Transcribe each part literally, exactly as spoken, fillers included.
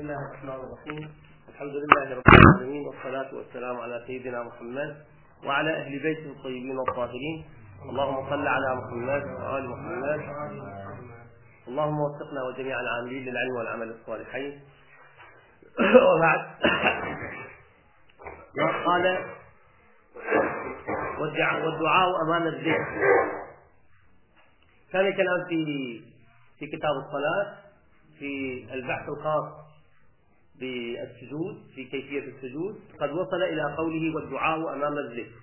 الله الرحمن الرحيم. الحمد لله رب العالمين، والصلاة والسلام على سيدنا محمد وعلى أهل بيته الطيبين الطاهرين. اللهم صل على محمد وآل محمد. اللهم وفقنا وجميع العاملين للعلم والعمل الصالحين. وبعد، قال والدعاء أمام الذكر. كان الكلام في في كتاب الصلاة في البحث الخاص بالسجود، في كيفية السجود، قد وصل إلى قوله والدعاء أمام الذكر.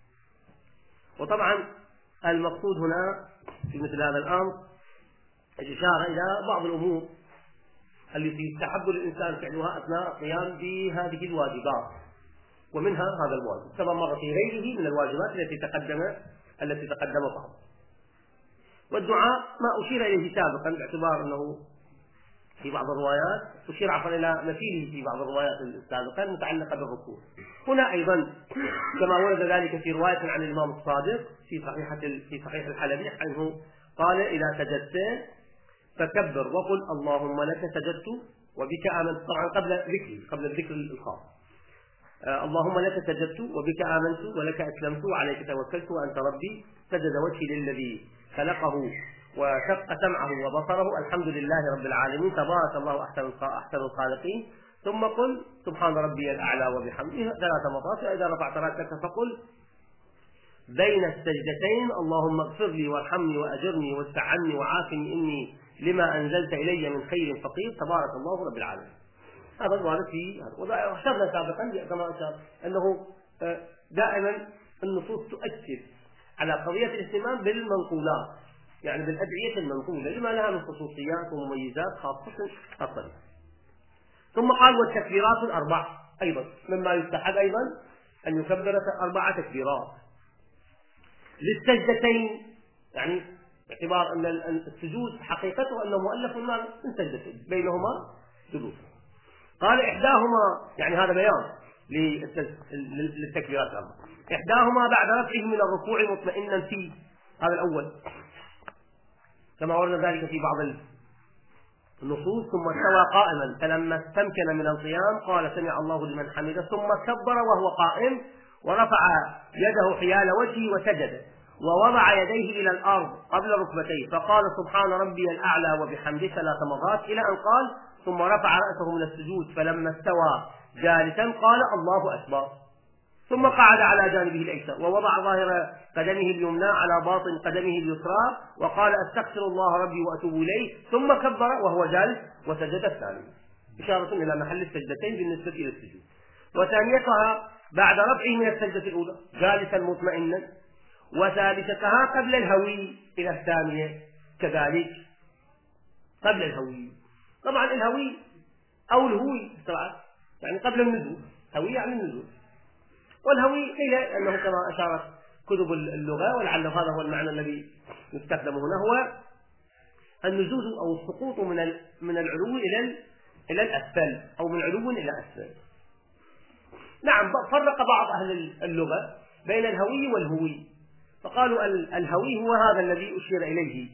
وطبعا المقصود هنا في مثل هذا الأمر الإشارة إلى بعض الأمور التي يستحب للإنسان فعلها أثناء القيام بهذه الواجبات، ومنها هذا الواجب كما مر في غيره من الواجبات التي تقدم التي تقدم بعض. والدعاء ما أشير إليه سابقا باعتبار أنه في بعض الروايات أشير عفوا إلى مثيله في بعض الروايات السابقة المتعلقة بالركوع. هنا أيضا كما ورد ذلك في رواية عن الإمام الصادق في صحيحة في صحيح الحلبي عنه قال: إذا سجدت فكبر وقل اللهم لك سجدت وبك آمنت. طبعا قبل ذكر قبل الذكر الخاص آه اللهم لك سجدت وبك آمنت ولك أسلمت وعليك توكلت وأنت ربي. سجد وجهي للذي خلقه وشق سمعه وبصره، الحمد لله رب العالمين، تبارك الله أحسن أحسن الخالقين. ثم قل سبحان ربي الأعلى وبحمده ثلاث مرات. وإذا رفعت رأسك فقل بين السجدتين اللهم اغفر لي وارحمني وأجرني وادفع عني وعافني إني لما أنزلت إلي من خير فقير تبارك الله رب العالمين. هذا الوارد في هذا. وأشرنا سابقا كما أشار أنه دائما النصوص تؤكد على قضية الاهتمام بالمنقولات، يعني بالأدعية المنقولة لما لها من خصوصيات ومميزات خاصة خاصة. ثم قال والتكبيرات الأربع أيضا مما يستحب أيضا أن يكبر أربع تكبيرات للسجدتين، يعني باعتبار أن السجود حقيقته أنه مؤلف من سجدتين بينهما سجود. قال إحداهما، يعني هذا بيان للتكبيرات الأربع، إحداهما بعد رفعه من الركوع مطمئنا فيه، هذا الأول كما ورد ذلك في بعض النصوص. ثم استوى قائما فلما استمكن من القيام قال سمع الله لمن حمده، ثم كبر وهو قائم ورفع يده حيال وجهه وسجد ووضع يديه إلى الأرض قبل ركبتيه فقال سبحان ربي الأعلى وبحمده ثلاث مرات إلى أن قال ثم رفع رأسه من السجود فلما استوى جالسا قال الله أكبر، ثم قعد على جانبه الأيسر ووضع ظاهر قدمه اليمنى على باطن قدمه اليسرى وقال أستغفر الله ربي وأتوب إليه، ثم كبر وهو جالس وسجد الثاني، إشارة إلى محل السجدتين بالنسبة إلى السجود. وثانيتها بعد رفعه من السجدة الأولى جالسا مطمئنا، وثالثتها قبل الهوي إلى الثانية كذلك قبل الهوي. طبعا الهوي أو الهوي طبعا يعني قبل النزول، هوي يعني النزول، والهوي قيل أنه كما أشارت كتب اللغة ولعل هذا هو المعنى الذي يستخدم هنا، هو النزول أو السقوط من من العلو إلى إلى الأسفل أو من علو إلى أسفل. نعم، فرق بعض أهل اللغة بين الهوي والهوي، فقالوا الهوي هو هذا الذي أشير إليه،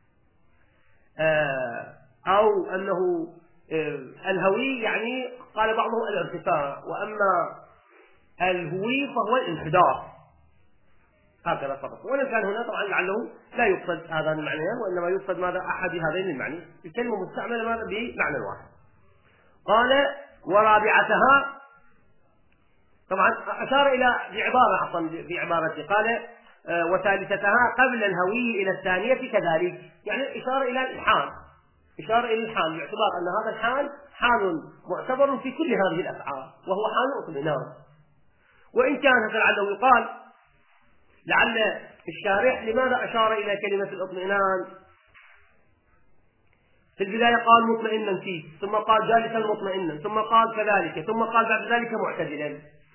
أو أنه الهوي يعني قال بعضهم الارتفاع، وأما الهوي فهو الانحدار، هكذا فقط. وإن كان هنا طبعا لعله لا يقصد هذان المعنيان، وإنما يقصد ماذا أحد هذين المعني، الكلمة مستعملة ماذا بمعنى واحد. قال ورابعتها، طبعا أشار إلى بعبارة عفوا بعبارته قال وثالثتها قبل الهوي إلى الثانية كذلك، يعني إشارة إلى الحال، إشارة إلى الحال باعتبار أن هذا الحال حال معتبر في كل هذه الأفعال وهو حال اطمئنان. وإن كان لعله يقال لعل الشارح لماذا أشار إلى كلمة الاطمئنان؟ في البداية قال مطمئنا فيه، ثم قال جالسا مطمئنا، ثم قال كذلك، ثم قال بعد ذلك معتدلا.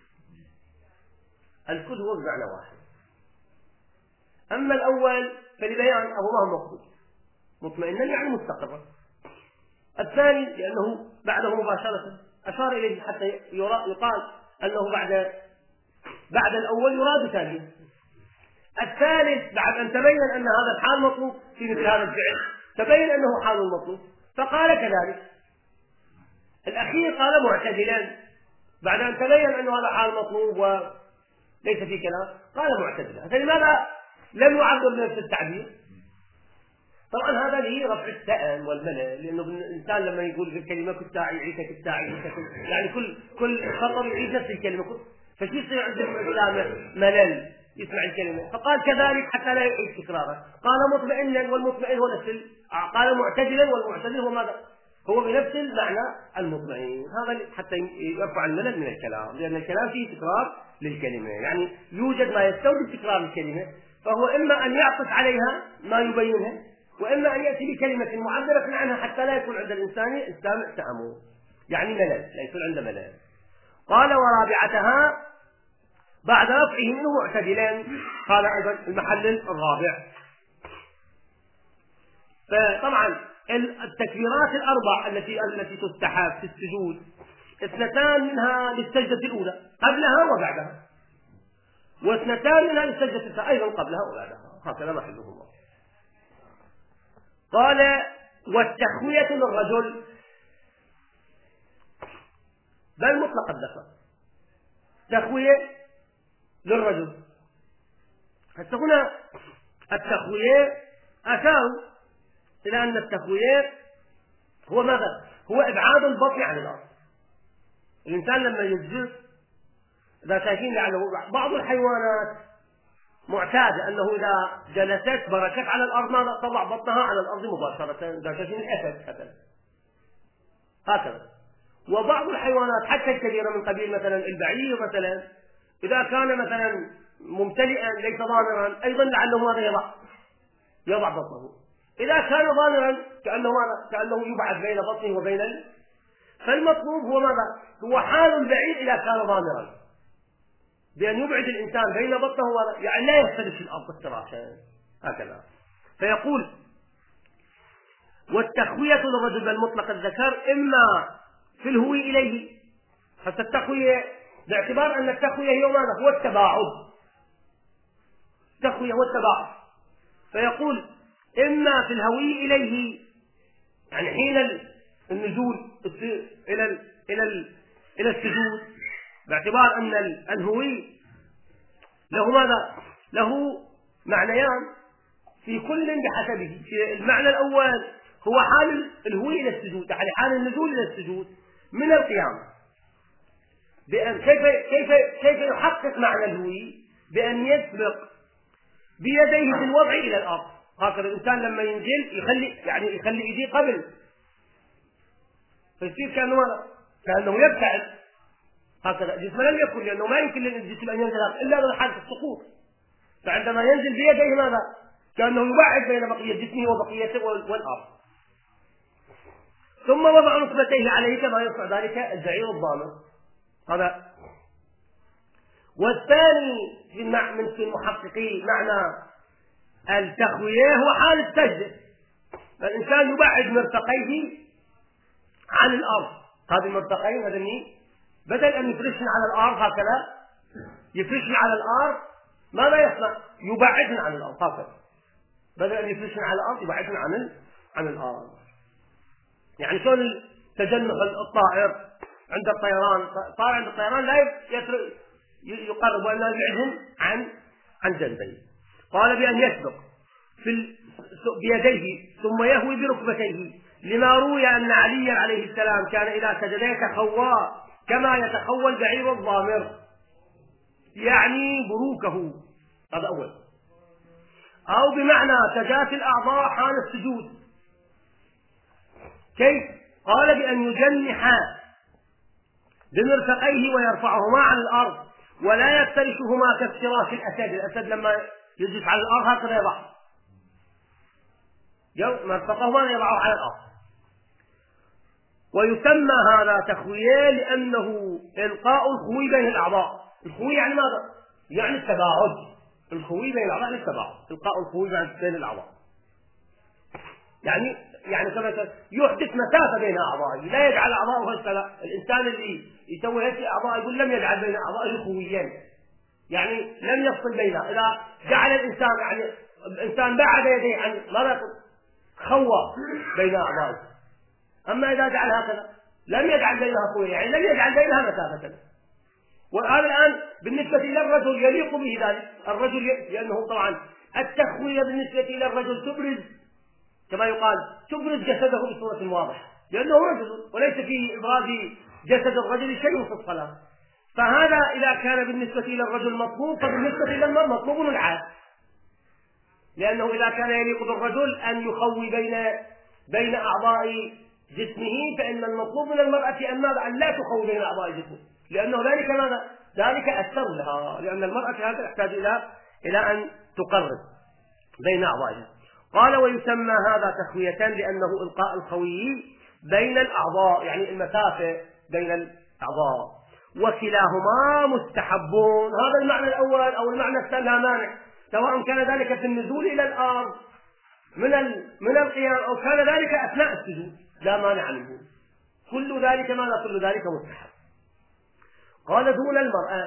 الكل هو بمعنى واحد. أما الأول فلبيان أبو ما هو مقصود، مطمئنا يعني مستقرا. الثاني لأنه بعده مباشرة أشار إليه حتى يقال أنه بعد بعد الأول يراد ثانيا. الثالث بعد أن تبين أن هذا الحال مطلوب في مثل هذا الفعل تبين أنه حال مطلوب فقال كذلك. الأخير قال معتدلا بعد أن تبين أنه هذا حال مطلوب وليس في كلام، قال معتدلا. فلماذا لم يعبر بنفس التعبير؟ طبعا هذا لي رفع السأم والملل، لأنه الإنسان لما يقول في الكلمة كالساعي يعيش كالساعي، يعني كل كل خطر يعيش نفس الكلمة، فشو يصير عند الإسلام ملل يسمع الكلمة، فقال كذلك حتى لا يعيش تكرارا. قال مطمئنا والمطمئن هو نفس، قال معتدلا والمعتدل هو ماذا؟ هو بنفس المعنى المطمئن. هذا حتى يرفع الملل من الكلام، لأن الكلام فيه تكرار للكلمة، يعني يوجد ما يستوجب تكرار الكلمة، فهو إما أن يعطف عليها ما يبينها، وإما أن يأتي بكلمة معبرة عنها حتى لا يكون عند الإنسان السامع تأمل، يعني ملل، لا يكون عنده ملل. قال ورابعتها بعد رفعه منه معتدلان، قال أيضا المحل الرابع. فطبعا التكبيرات الأربع التي التي تستحب في السجود اثنتان منها للسجدة الأولى قبلها وبعدها، واثنتان منها للسجدة الثانية أيضا قبلها وبعدها، هكذا محله الله. قال والتخوية للرجل بل مطلق الذكر، تخوية للرجل. حتى هنا التخوية أشاروا إلى أن التخوية هو ماذا؟ هو إبعاد البطن عن الأرض. الإنسان لما يجلس، إذا شايفين لعله بعض الحيوانات معتادة أنه إذا جلست بركت على الأرض ماذا؟ تضع بطنها على الأرض مباشرة، إذا شايفين الأسد مثلا هكذا. وبعض الحيوانات حتى الكبيرة من قبيل مثلا البعير مثلا، إذا كان مثلا ممتلئا ليس ضامرا أيضا لعله ماذا يضع؟ يضع بطنه. إذا كان ضامرا كأنه ماذا؟ كأنه يبعد بين بطنه وبين ال... فالمطلوب هو ماذا؟ هو حال البعير إذا كان ضامرا، بأن يبعد الإنسان بين بطنه و... يعني لا يختلف الأرض افتراشا هكذا. فيقول والتخوية للرجل المطلق الذكر إما في الهوي إليه، حتى التخوية باعتبار أن التخوية هي ماذا؟ هو التباعد، التخوية هو التباعد. فيقول إما في الهوي إليه، يعني حين النزول إلى ال إلى ال إلى السجود، باعتبار أن الهوي له ماذا؟ له معنيان في كل بحسبه. في المعنى الأول هو حال الهوي إلى السجود، يعني حال النزول إلى السجود من القيام، بأن كيف كيف كيف يحقق معنى الهوي؟ بأن يسبق بيديه في الوضع إلى الأرض. هكذا الإنسان لما ينزل يخلي يعني يخلي يديه قبل، فيصير كأنه ماذا؟ كأنه يبتعد هكذا. جسمه لم يكن، لأنه ما يمكن للجسم أن ينزل إلا من حالة السقوط، فعندما ينزل بيديه ماذا؟ كأنه يبعد بين بقية جسمه وبقيته والأرض. ثم وضع ركبتيه عليه كما يصنع ذلك البعير الضامر هذا. والثاني من في المحققين معنى التخوية هو حال السجدة، فالإنسان يبعد مرفقيه عن الأرض. هذه المرفقين هذا بدل أن يفرشن على الأرض هكذا، يفرشن على الأرض ماذا يصنع؟ يبعدن عن الأرض هكذا، بدل أن يفرشن على الأرض يبعدن عن عن الأرض. يعني شلون تجنح الطائر عند الطيران، طائر عند الطيران لا يقرب وإلا يبعدهم عن عن جنبيه. قال بأن يسبق في بيديه ثم يهوي بركبتيه، لما روي أن علي عليه السلام كان إذا سجد يتخوى كما يتخوى البعير الضامر، يعني بروكه، هذا أول. أو بمعنى تجافي الأعضاء حال السجود. كيف؟ قال بأن يجنح بمرفقيه ويرفعهما عن الأرض ولا يفترشهما كافتراش الأسد. الأسد لما يجلس على الأرض هكذا يضع مرفقهما يضعه على الأرض. ويسمى هذا تخوية لأنه إلقاء الخوي بين الأعضاء. الخوي يعني ماذا؟ يعني التباعد. الخوي بين الأعضاء يعني التباعد، إلقاء الخوي بين الأعضاء، يعني يعني كما يحدث مسافة بين أعضائه، لا يجعل أعضائه هكذا. الإنسان اللي يسوي هيك أعضاء يقول لم يجعل بين أعضائه خويين، يعني لم يفصل بينها. إذا جعل الإنسان يعني الإنسان بعد يديه عن ماذا يقول؟ خوى بين أعضائه. أما إذا جعل هكذا لم يجعل بينها خوية، يعني لم يجعل بينها مسافة. وهذا الآن بالنسبة إلى الرجل يليق به ذلك، الرجل ي... لأنه طبعا التخوية بالنسبة إلى الرجل تبرز كما يقال تبرز جسده بصورة واضحة، لأنه رجل وليس في إبراز جسد الرجل شيء في الصلاة. فهذا إذا كان بالنسبة إلى الرجل مطلوب، فبالنسبة إلى المرء مطلوب العكس، لأنه إذا كان يليق بالرجل أن يخوي بين بين أعضاء جسمه، فإن المطلوب من المرأة أن ماذا؟ أن لا تخوي بين أعضاء جسمه، لأنه ذلك ماذا؟ ذلك أثر لها، لأن المرأة هذا تحتاج إلى إلى أن تقرب بين أعضائها. قال ويسمى هذا تخوية لأنه إلقاء الخوي بين الأعضاء، يعني المسافة بين الأعضاء، وكلاهما مستحبون. هذا المعنى الأول أو المعنى الثاني لا مانع، سواء كان ذلك في النزول إلى الأرض من من القيام أو كان ذلك أثناء السجود لا مانع منه، كل ذلك ماذا؟ كل ذلك مستحب. قال دون المرأة،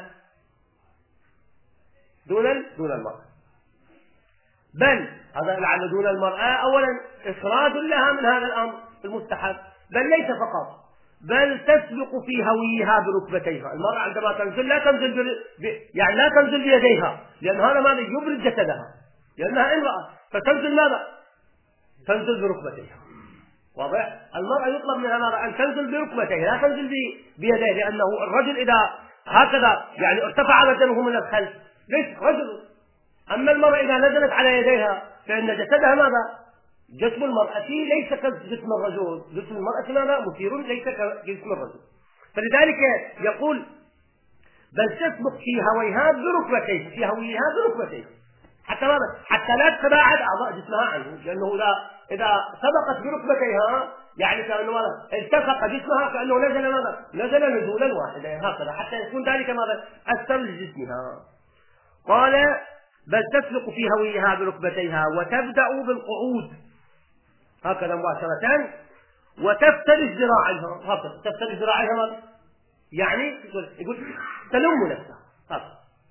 دون دون المرأة، بل هذا لعل دون المرأة أولا إخراج لها من هذا الأمر المستحب، بل ليس فقط، بل تسبق في هويها بركبتيها. المرأة عندما تنزل لا تنزل ب... يعني لا تنزل بيديها، لأن هذا ماذا؟ يبرز جسدها، لأنها امرأة، فتنزل ماذا؟ تنزل بركبتيها. واضح؟ المرأة يطلب منها ماذا؟ أن تنزل بركبتيها، لا تنزل بيديه، لأنه الرجل إذا هكذا يعني ارتفع بدنه من الخلف ليس رجل. أما المرأة إذا نزلت على يديها فإن جسدها ماذا؟ جسم المرأة ليس كجسم الرجل، جسم المرأة ماذا؟ مثير ليس كجسم الرجل. فلذلك يقول بل تسبق في هويها بركبتيها، في هويها بركبتيها، حتى ماذا؟ حتى لا تتباعد أعضاء جسمها عنه، لأنه إذا إذا سبقت بركبتيها يعني كأنه ماذا؟ التصق جسمها كأنه نزل ماذا؟ نزل نزولا واحدا هكذا، حتى يكون ذلك ماذا؟ أثر لجسمها. قال بل تسبق في هويها بركبتيها وتبدأ بالقعود هكذا مباشرة، وتفترش ذراعيها هكذا، تفترش ذراعيها ماذا؟ يعني يقول تلم نفسها هكذا،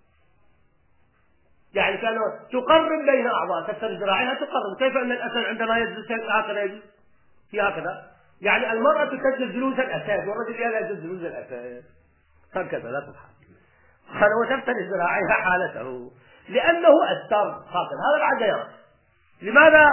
يعني كانوا تقرب بين أعضاء، تفترش ذراعيها تقرب. كيف أن الأسد عندما يجلس هكذا يجلس في هكذا، يعني المرأة تسجل جلوس الأسد والرجل لا يجلس جلوس الأسد هكذا لا تضحك. قال وتفترش ذراعيها حالته لأنه أستر هكذا. هذا بعد يرى لماذا؟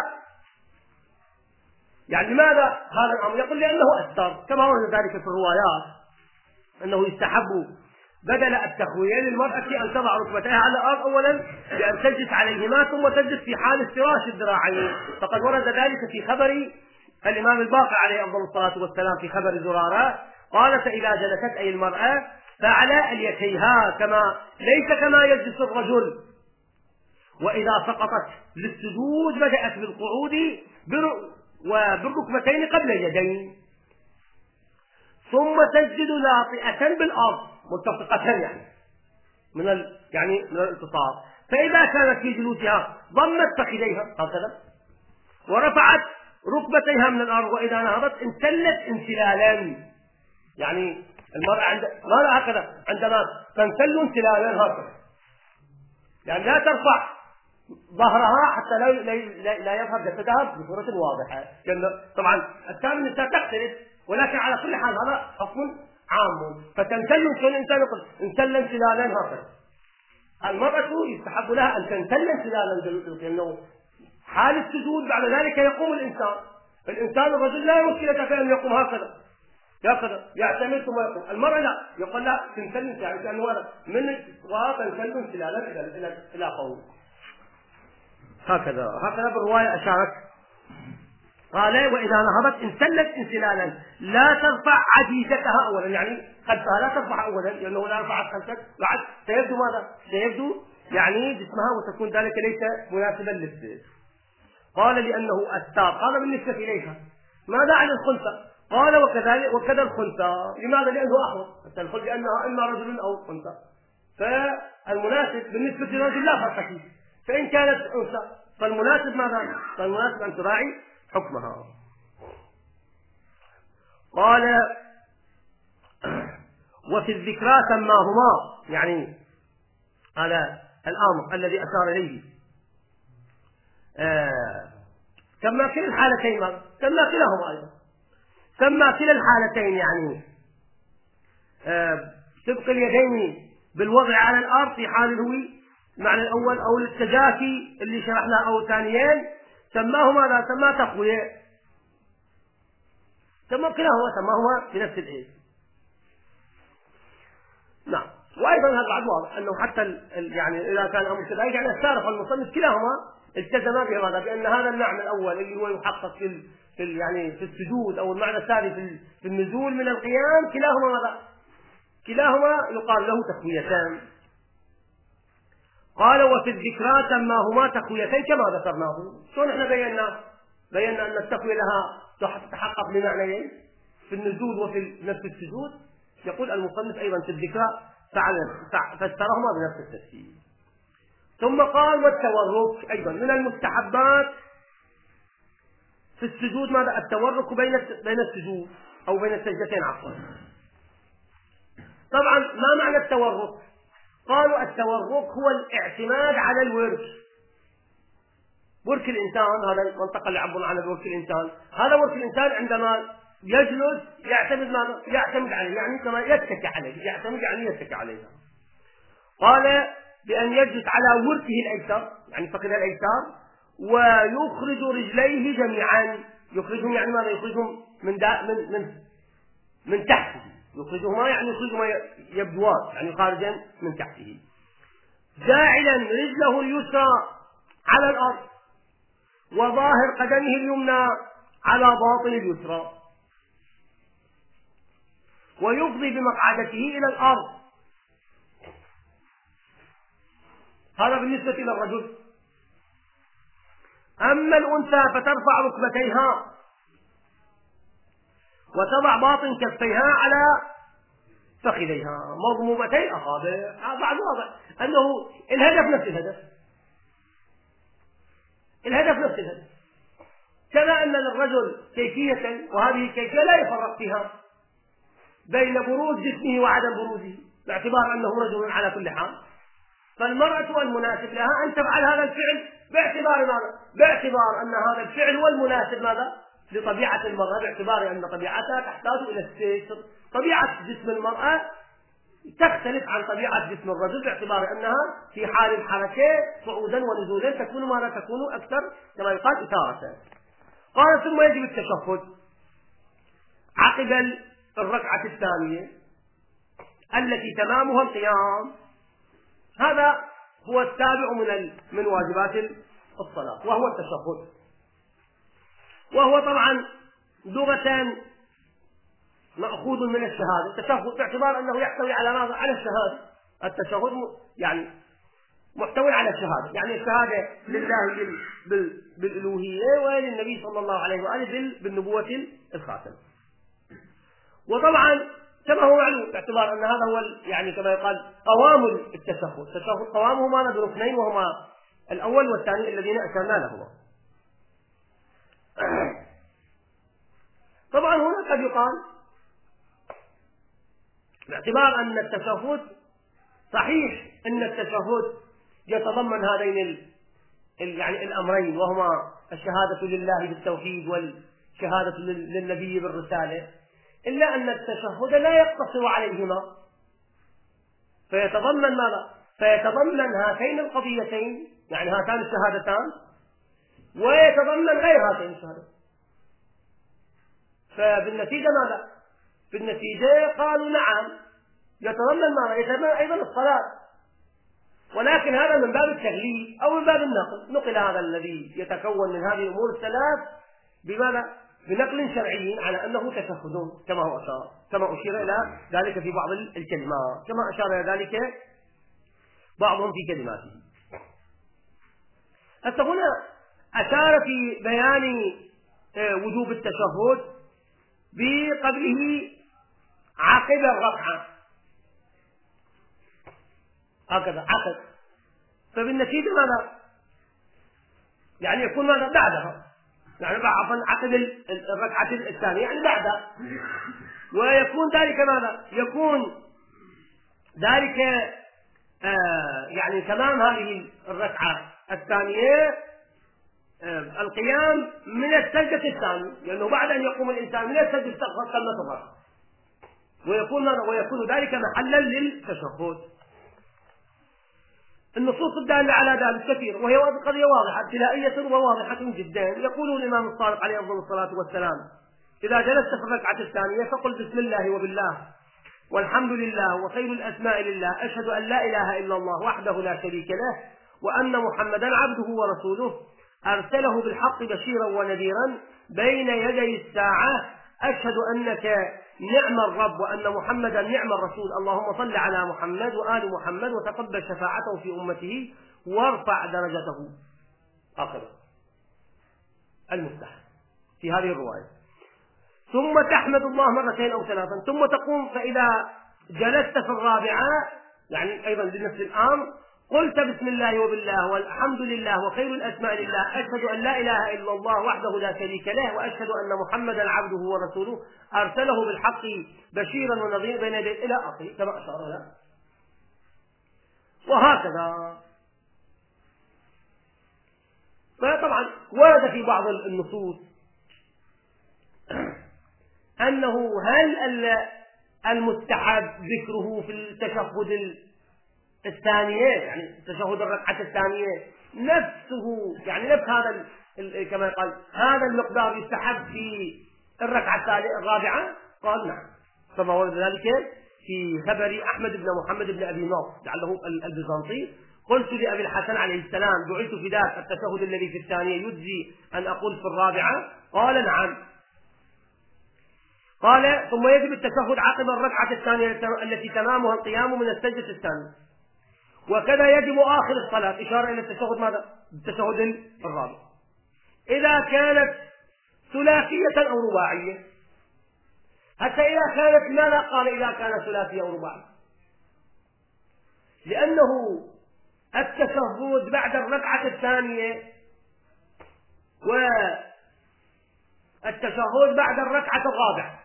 يعني لماذا هذا الأمر؟ يقول لأنه أستر، كما ورد ذلك في الروايات أنه يستحب بدل التخوية للمرأة أن تضع ركبتيها على الأرض أولا بأن تجلس عليهما، ثم تجلس في حال افتراش الذراعين. فقد ورد ذلك في خبر الإمام الباقر عليه أفضل الصلاة والسلام في خبر زرارة، قال فإذا جلست أي المرأة فعلى أليتيها كما ليس كما يجلس الرجل، وإذا سقطت للسجود بدأت بالقعود وبالركبتين قبل اليدين، ثم تسجد لاطئة بالأرض ملتصقة يعني من ال... يعني من الالتصاق. فإذا كانت في جلوسها ضمت فخذيها هكذا ورفعت ركبتيها من الأرض، وإذا نهضت انسلت انسلالا، يعني المرأة عند المرأة هكذا عندما تنسل انسلالا هكذا، يعني لا ترفع ظهرها حتى لا لا, لا يظهر جسدها بصورة واضحة، لأن طبعا الثاني النساء تختلف، ولكن على كل حال هذا حكم عام. فتنسل الإنسان يقول انسل انسلالا هكذا، المرأة يستحب لها أن تنسل انسلالا، لأنه حال السجود بعد ذلك يقوم الإنسان، الإنسان الرجل لا مشكلة في أن يقوم هكذا هكذا يعتمد ثم يقوم، المرأة لا، يقول لا تنسل انسلالا، لأنه هذا من وتنسل انسلالا إلى إلى إلى قول هكذا هكذا بالرواية أشارت. قال وإذا نهضت انسلت انسلالا لا ترفع عجيزتها أولا، يعني خلفها لا ترفع أولا، لأنه لا رفعت خلفك بعد سيبدو ماذا؟ سيبدو يعني جسمها، وتكون ذلك ليس مناسبا للسجود. قال لأنه أستار. قال بالنسبة إليها ماذا عن الخنثى؟ قال وكذلك وكذا الخنثى. لماذا؟ لأنه أحوط، تدخل لأنها إما رجل أو خنثى، فالمناسب بالنسبة للرجل لا فرق فيه، فإن كانت أنثى فالمناسب ماذا؟ فالمناسب أن تراعي حكمها. قال وفي الذكرى سماهما، يعني على الأمر الذي أشار إليه آه كما كلا الحالتين، سمى كلاهما أيضا، سمى كلا الحالتين يعني سبق اليدين بالوضع على الأرض في حال الهوي المعنى الأول، أو التجافي اللي شرحناه أو ثانيين سماه ماذا؟ سماه تقوية، سماه كلاهما سماهما بنفس الاسم. نعم. وأيضا هذا بعد واضح أنه حتى ال يعني إذا كان أمر كذلك يعني الشارح والمصنف كلاهما التزما بهذا، بأن هذا المعنى الأول اللي هو يحقق في ال في ال يعني في السجود، أو المعنى الثاني في, في النزول من القيام، كلاهما ماذا؟ كلاهما يقال له تقويتان. قال وفي الذكرى سماهما تقويتين كما ذكرناه. شلون احنا بينا بينا أن التقوية لها تتحقق بمعنيين في النزول وفي نفس السجود. يقول المصنف أيضا في الذكرى فسرهما بنفس التفسير. ثم قال والتورك أيضا من المستحبات في السجود ماذا؟ التورك بين بين السجود أو بين السجدتين عفوا. طبعا ما معنى التورك؟ قالوا التورك هو الاعتماد على الورك. ورك الإنسان، هذا المنطقة اللي عبر عنها بورك الإنسان، هذا ورك الإنسان عندما يجلس يعتمد ماذا؟ يعتمد عليه، يعني كما يتكي عليه، يعتمد يعني يتكي عليه. قال بأن يجلس على وركه الأيسر يعني فخذه الأيسر، ويخرج رجليه جميعا. يخرجهم يعني ماذا؟ يخرجهم من من من من تحته. يخرجهما يعني يخرجهما يبدوان يعني خارجا من تحته. جاعلا رجله اليسرى على الأرض وظاهر قدمه اليمنى على باطن اليسرى، ويفضي بمقعدته إلى الأرض. هذا بالنسبة إلى الرجل. أما الأنثى فترفع ركبتيها وتضع باطن كفيها على فخذيها مضمومتي الأصابع. بعد واضح أنه الهدف نفس الهدف، الهدف نفس الهدف. كما أن للرجل كيفية، وهذه الكيفية لا يفرق فيها بين بروز جسمه وعدم بروزه، باعتبار أنه رجل على كل حال. فالمرأة المناسب لها أن تفعل هذا الفعل باعتبار ماذا؟ باعتبار أن هذا الفعل هو المناسب ماذا؟ لطبيعة المرأة، باعتبار أن طبيعتها تحتاج إلى الستر. طبيعة جسم المرأة تختلف عن طبيعة جسم الرجل، باعتبار أنها في حال الحركة صعودا ونزولا تكون ماذا؟ تكون أكثر كما يقال إثارة. قال ثم يجب التشهد عقب الركعة الثانية التي تمامها القيام. هذا هو السابع من من واجبات الصلاة، وهو التشهد. وهو طبعا لغة مأخوذ من الشهادة. التشهد باعتبار أنه يحتوي على ماذا؟ على الشهادة. التشهد يعني محتوي على الشهادة، يعني الشهادة لله بالألوهية وللنبي صلى الله عليه وآله بالنبوة الخاتم. وطبعا كما هو معلوم باعتبار أن هذا هو يعني كما يقال قوام التشهد. التشهد قوامه ماذا؟ بركنين، وهما الأول والثاني الذين أشرنا لهما. طبعا هنا قد يقال باعتبار أن التشهد صحيح أن التشهد يتضمن هذين ال يعني الأمرين، وهما الشهادة لله بالتوحيد والشهادة للنبي بالرسالة، إلا أن التشهد لا يقتصر عليهما، فيتضمن ماذا؟ فيتضمن هاتين القضيتين يعني هاتان الشهادتان، ويتضمن غير هاتين الشهادتين. فبالنتيجة ماذا؟ بالنتيجة قالوا نعم يتضمن ماذا؟ يتضمن أيضا الصلاة، ولكن هذا من باب التغليب أو من باب النقل. نقل هذا الذي يتكون من هذه الأمور الثلاث بماذا؟ بنقل شرعي على أنه تشهد، كما هو أشار كما أشير إلى ذلك في بعض الكلمات، كما أشار إلى ذلك بعضهم في كلماته. حتى هنا أشار في بيان وجوب التشهد بقبله عقب الركعة، هكذا عقب. فبالنتيجة ماذا؟ يعني يكون ماذا؟ بعدها، يعني عقب الركعة الثانية يعني بعدها. ويكون ذلك ماذا؟ يكون ذلك آه يعني تمام هذه الركعة الثانية القيام من السجدة الثانية، لأنه بعد أن يقوم الإنسان من السجدة استغفر كلمة الرفع، ويكون ويكون ذلك محلا للتشهد. النصوص الدالة على ذلك كثير، وهي قضية واضحة ابتدائية وواضحة جدا. يقول الإمام الصادق عليه أفضل الصلاة والسلام: إذا جلست في الركعة الثانية فقل بسم الله وبالله والحمد لله وخير الأسماء لله، أشهد أن لا إله إلا الله وحده لا شريك له وأن محمدا عبده ورسوله أرسله بالحق بشيرا ونذيرا بين يدي الساعة، أشهد أنك نعم الرب وأن محمدا نعم الرسول، اللهم صل على محمد وآل محمد وتقبل شفاعته في أمته وارفع درجته. آخر المفتاح في هذه الرواية. ثم تحمد الله مرتين أو ثلاثا، ثم تقوم، فإذا جلست في الرابعة يعني أيضا بنفس الأمر قلت بسم الله وبالله والحمد لله وخير الأسماء لله، أشهد أن لا إله إلا الله وحده لا شريك له وأشهد أن محمدا عبده ورسوله أرسله بالحق بشيرا ونذيرا بين يديه إلى آخره كما أشار له. وهكذا. فطبعا ورد في بعض النصوص أنه هل المستحب ذكره في التشهد الثانية، يعني تشهد الركعة الثانية نفسه، يعني نفس هذا كما قال هذا المقدار يستحب في الركعة الرابعة؟ قال نعم، كما ورد ذلك في خبر أحمد بن محمد بن أبي ناصر لعله البيزنطي: قلت لأبي الحسن عليه السلام: دعيت في ذاك التشهد الذي في الثانية يجزي أن أقول في الرابعة؟ قال نعم. قال: ثم يجب التشهد عقب الركعة الثانية التي تمامها القيام من السجدة الثانية، وكذا يجب آخر الصلاة، إشارة إلى التشهد ماذا؟ التشهد الرابع، إذا كانت ثلاثية أو رباعية. حتى إذا كانت، ماذا قال إذا كانت ثلاثية أو رباعية؟ لأنه التشهد بعد الركعة الثانية والتشهد بعد الركعة الرابعة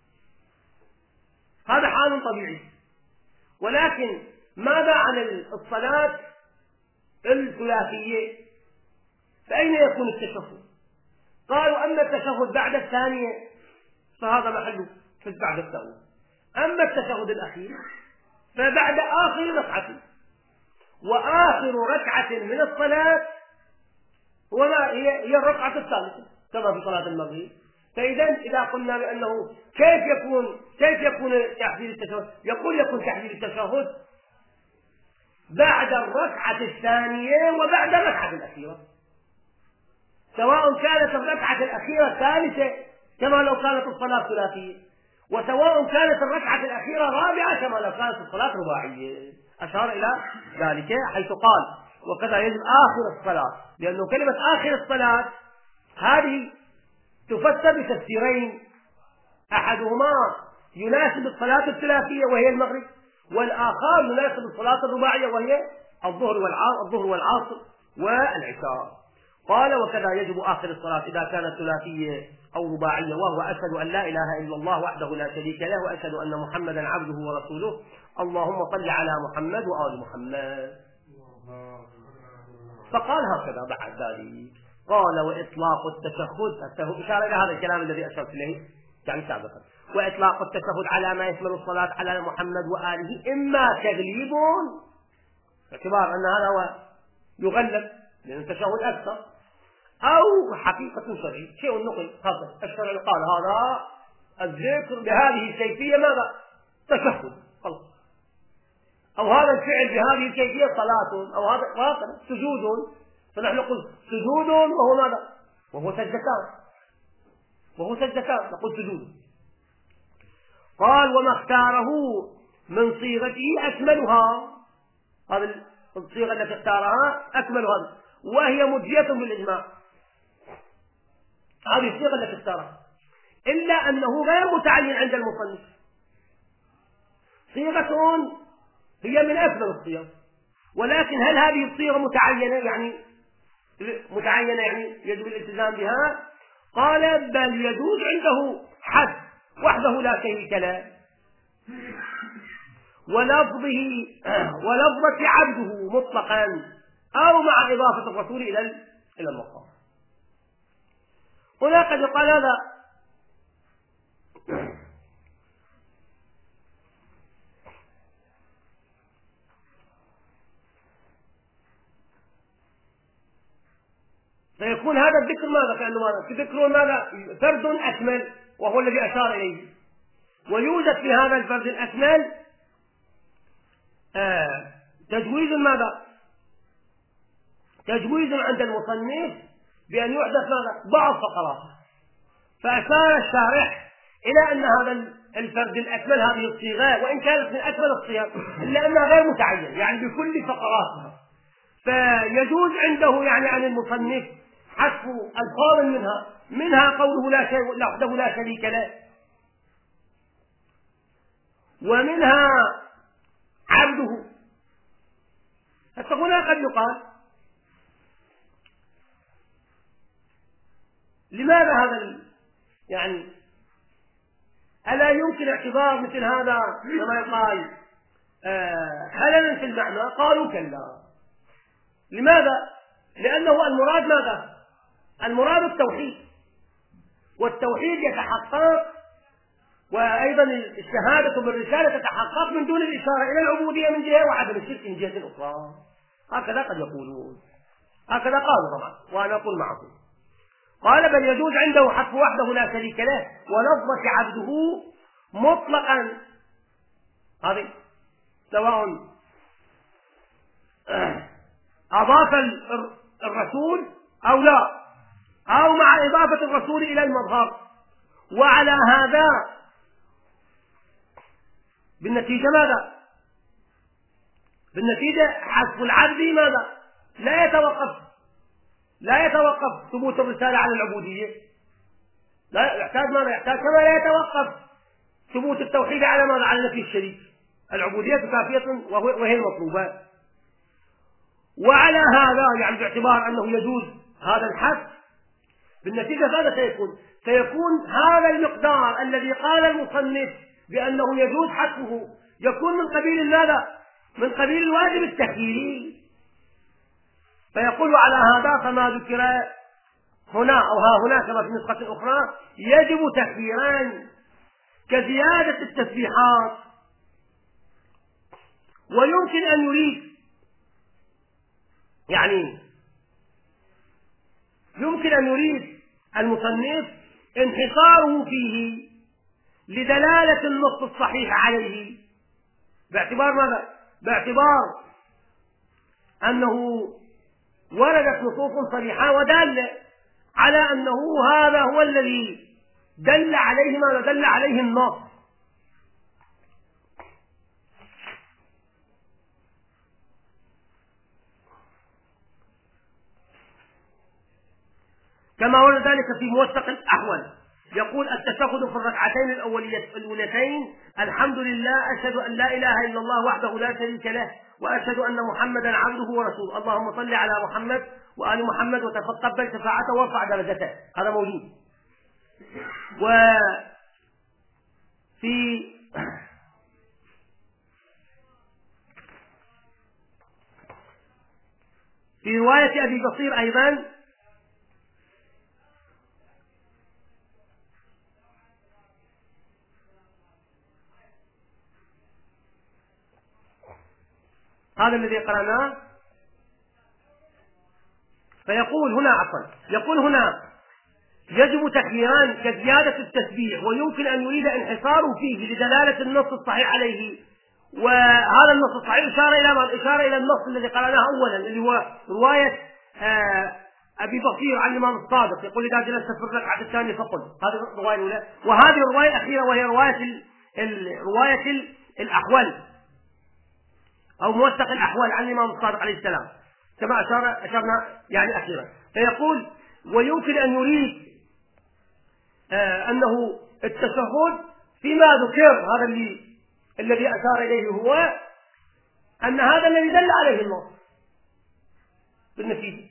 هذا حال طبيعي، ولكن ماذا عن الصلاة الثلاثية؟ فأين يكون التشهد؟ قالوا: أما التشهد بعد الثانية فهذا محله في بعد الثانية، أما التشهد الأخير فبعد آخر ركعة، وآخر ركعة من الصلاة هي الركعة الثالثة كما في صلاة المغرب. فإذا إذا قلنا بأنه كيف يكون كيف يكون تحديد التشهد؟ يقول يكون تحديد التشهد بعد الركعة الثانية وبعد الركعة الأخيرة، سواء كانت الركعة الأخيرة ثالثة كما لو كانت الصلاة ثلاثية، وسواء كانت الركعة الأخيرة رابعة كما لو كانت الصلاة رباعية. أشار إلى ذلك حيث قال: وكذا يجب آخر الصلاة، لأنه كلمة آخر الصلاة هذه تفسر بتفسيرين: أحدهما يناسب الصلاة الثلاثية وهي المغرب، والآخر يناسب الصلاة الرباعية وهي الظهر والعصر والعصر والعشاء. قال: وكذا يجب آخر الصلاة إذا كانت ثلاثية أو رباعية، وهو أشهد أن لا إله إلا الله وحده لا شريك له وأشهد أن محمدا عبده ورسوله، اللهم صل على محمد وآل محمد. فقال هكذا بعد ذلك. قال: وإطلاق التشهد، إشارة إلى هذا الكلام الذي أشرت إليه يعني سابقا، وإطلاق التشهد على ما يشمل الصلاة على محمد وآله إما تغليب، باعتبار أن هذا هو يغلب لأن التشهد أكثر، أو حقيقة شرعية، شيء النقل هذا الشرع قال هذا الذكر بهذه الكيفية ماذا؟ تشهد خلاص، أو هذا الفعل بهذه الكيفية صلاة، أو هذا واقع سجود، فنحن نقول سجود وهو ماذا؟ وهو سجدتان، وهو سجدتان نقول سجود. قال: وما اختاره من صيغته أكملها، هذه الصيغة التي اختارها أكملها وهي مجزية بالإجماع، هذه الصيغة التي اختارها، إلا أنه غير متعين عند المصنف، صيغة هي من أكمل الصيغ، ولكن هل هذه الصيغة متعينة يعني متعينة يعني يجب الالتزام بها؟ قال: بل يجوز عنده حد وحده لا شريك له، ولفظه ولفظة عبده مطلقا، أو مع إضافة الرسول إلى إلى المقام. هنا قد يقال هذا فيكون هذا الذكر ماذا؟ كأنه ماذا؟ ذكر ماذا؟ فرد أكمل وهو الذي أشار إليه، ويوجد في هذا الفرد الأكمل آه تجويز ماذا؟ تجويز عند المصنف بأن يحدث ماذا؟ بعض فقراته، فأشار الشارح إلى أن هذا الفرد الأكمل هذه الصيغة وإن كانت من أكمل الصيغ إلا أنها غير متعين، يعني بكل فقراتها، فيجوز عنده يعني عن المصنف حذف ألفاظ منها منها قوله لا شيء وحده لا شريك له، ومنها عبده. حتى هنا قد يقال لماذا هذا يعني ألا يمكن اعتبار مثل هذا كما يقال آه خللا في المعنى؟ قالوا كلا. لماذا؟ لأنه المراد ماذا؟ المراد التوحيد، والتوحيد يتحقق وأيضا الشهادة بالرسالة تتحقق من دون الإشارة إلى العبودية من جهة وعدم الشرك من جهة أخرى. هكذا قد يقولون، هكذا قالوا طبعا وأنا أقول معكم. قال بل يجوز عنده حذف وحده لا شريك له ولفظة عبده مطلقا، هذه سواء أضاف الرسول أو لا، أو مع إضافة الرسول إلى المظهر. وعلى هذا بالنتيجة ماذا؟ بالنتيجة حذف العبد ماذا؟ لا يتوقف لا يتوقف ثبوت الرسالة على العبودية، لا يحتاج ماذا؟ يحتاج كما لا يتوقف ثبوت التوحيد على ماذا؟ على نفي الشريك. العبودية كافية وهي المطلوبة. وعلى هذا يعني باعتبار أنه يجوز هذا الحذف، بالنتيجة ماذا سيكون؟ سيكون هذا المقدار الذي قال المصنف بأنه يجوز حذفه يكون من قبيل ماذا؟ من قبيل الواجب التخييري. فيقول على هذا فما ذكر هنا أو ها هنا كما في نسخة أخرى يجب تخييران كزيادة التسبيحات. ويمكن أن يريد يعني يمكن أن يريد المصنف انحصاره فيه لدلالة النص الصحيح عليه، باعتبار ماذا؟ باعتبار أنه وردت نصوص صريحة ودالة على أنه هذا هو الذي دل عليه ماذا؟ دل عليه النص. كما ورد ذلك في موثق الأحول، يقول التشهد في الركعتين الأوليتين الحمد لله أشهد أن لا إله إلا الله وحده لا شريك له وأشهد أن محمدا عبده ورسوله اللهم صل على محمد وآل محمد وتقبل شفاعته وارفع درجته. هذا موجود. وفي في رواية أبي بصير أيضا هذا الذي قرأناه، فيقول هنا عفوا يقول هنا يجب تخييران كزيادة التسبيح ويمكن أن يريد انحصاره فيه لدلالة النص الصحيح عليه. وهذا النص الصحيح إشارة إلى ما؟ إشارة إلى النص الذي قرأناه أولا اللي هو رواية آه أبي بصير عن الإمام الصادق، يقول إذا جلست في الركعة الثانية فقل. هذه الرواية الأولى. وهذه الرواية الأخيرة وهي رواية ال رواية الأحول أو موثق الأحوال عن الإمام الصادق عليه السلام كما أشار أشرنا يعني أخيرا. فيقول ويمكن أن يريد آه أنه التشهد فيما ذكر هذا اللي الذي أشار إليه هو أن هذا الذي دل عليه النص بالنتيجة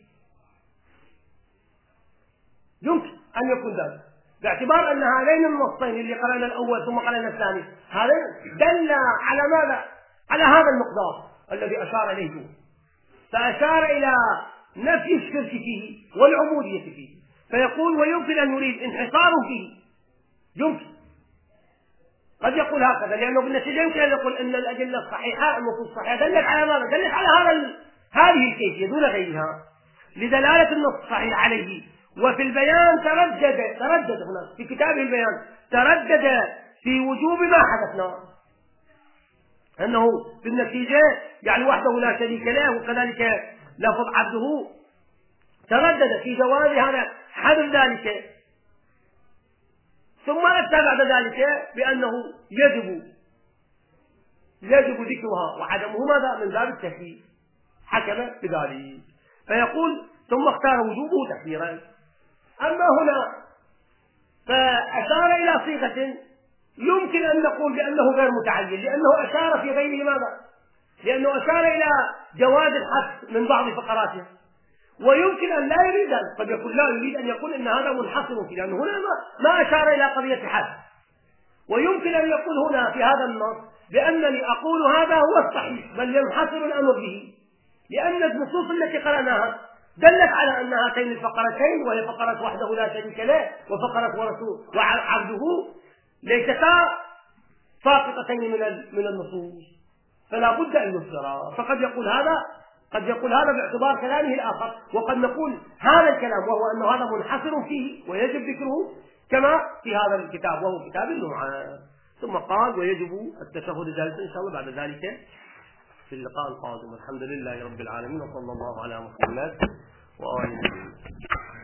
يمكن أن يكون ذلك، باعتبار أن هذين النصين اللي قرأنا الأول ثم قرأنا الثاني هذين دل على ماذا؟ على هذا المقدار الذي أشار إليه، فأشار إلى نفي الشرك فيه والعبودية فيه. فيقول ويمكن أن يريد انحصار فيه، يمكن قد يقول هكذا، لأنه بالنتيجة يمكن أن يقول أن الأدلة الصحيحة النصوص الصحيحة دلت على ماذا؟ دلت على هذا ال... هذه الكيفية دون غيرها لدلالة النص الصحيح عليه. وفي البيان تردد تردد هنا في كتابه البيان تردد في وجوب ما حدثنا، أنه في النتيجة يعني وحده لا شريك له، وكذلك لفظ عبده، تردد في جواز هذا حذف ذلك، ثم أتى بعد ذلك بأنه يجب يجب ذكرها وعدمه ماذا من باب التكليف، حكم بذلك. فيقول ثم اختار وجوبه تكفيرا. أما هنا فأشار إلى صيغة يمكن أن نقول بأنه غير متعين، لأنه أشار في غيره ماذا؟ لأنه أشار إلى جواز الحث من بعض فقراته، ويمكن أن لا يريد، قد يقول لا يريد أن يقول إن هذا منحصر فيه، لأنه هنا ما أشار إلى قضية حث. ويمكن أن يقول هنا في هذا النص بأنني أقول هذا هو الصحيح بل ينحصر الأمر به، لأن النصوص التي قرأناها دلت على أن هاتين الفقرتين، وهي فقرة وحده لا شريك له وفقرة ورسول وعبده، ليستا ساقطتين من من النصوص، فلا بد أن يفسرا. فقد يقول هذا قد يقول هذا باعتبار كلامه الآخر، وقد نقول هذا الكلام وهو أن هذا منحصر فيه ويجب ذكره كما في هذا الكتاب وهو كتاب النوعان. ثم قال ويجب التشهد جالسا إن شاء الله بعد ذلك في اللقاء القادم. الحمد لله رب العالمين، وصلى الله على محمد وآله وسلم.